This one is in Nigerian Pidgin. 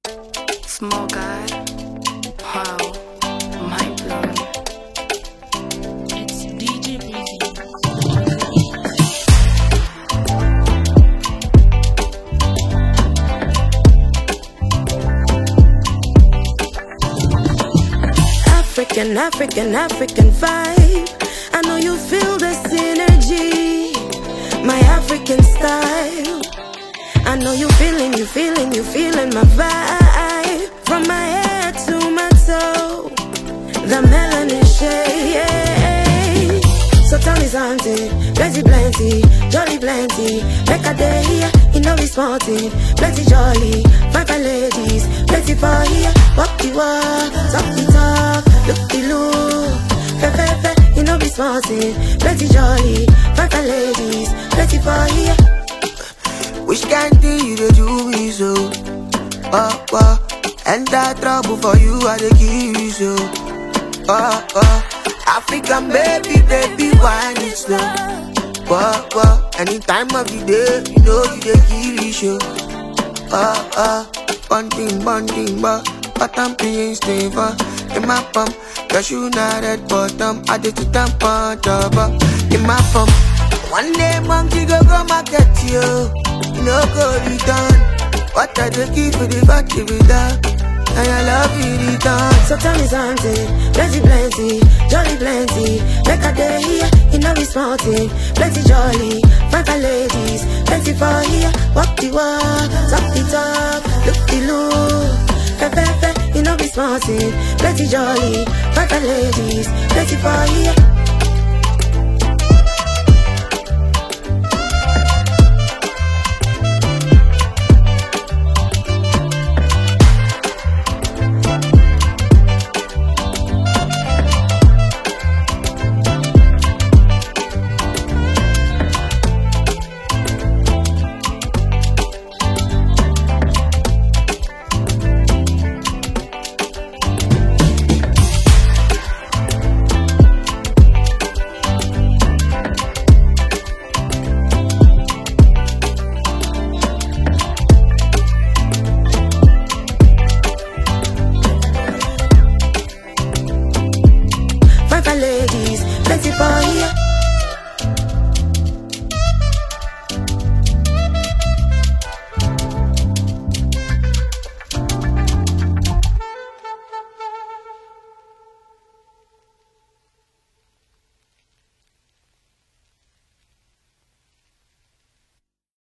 Small guy. Wow. Mind blown. It's DJ Breezy. African vibe. I know you feel the synergy. My African style. I know you feeling my vibe. From my head to my toe, the melanin shade. So tell me something, plenty, jolly plenty. Make a day here, you know we smarting. Plenty jolly, fine ladies, plenty for here. Walk the walk, talk the talk, look the look. Fe, you know we smarting. Plenty jolly, fine ladies, plenty for here. Which kind thing you dey do me so? Enter trouble for you, I dey give you so. African baby, wine it slow. Any time of the day, you know you dey give you show. Bonding, but I'm paying flavor. In my pump, cause you not at bottom. I did to dump on top. In my pump, one day monkey go market you. You know go return. What I do give for the country with that. And I love you return. So tell me something, plenty, jolly plenty. Make a day here, you know we smarting. Plenty jolly, fine ladies, plenty for here. Walk the walk, talk the talk, look the look. Fe, you know we smarting. Plenty jolly, fine ladies, plenty for here.